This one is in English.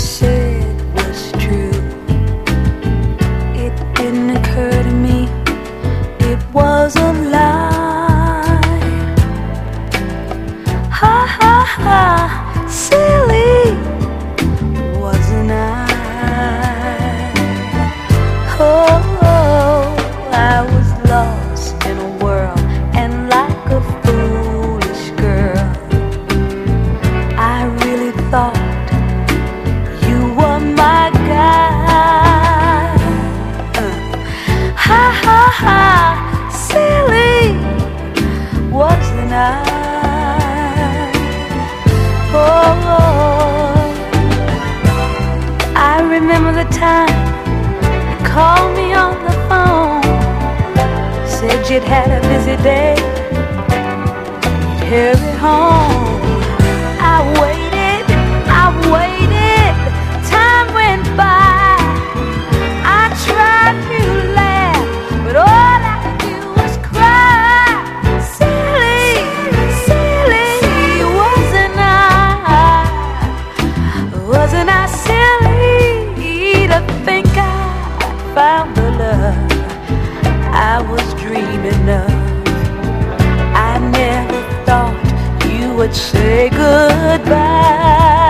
said was true. It didn't occur to me it was a lie. Ha ha ha, silly, wasn't I? Oh, I was lost in a whirl, and like a foolish girl, I really thought you were my guy. Ha ha ha, silly, wasn't I? Oh, I remember the time you called me on the phone, said you'd had a busy day, you'd hurry home. I waited, time went by. I tried to laugh, but all I could do was cry. Silly, silly, wasn't I silly to think I found the love I was dreaming of? I never thought you would say goodbye.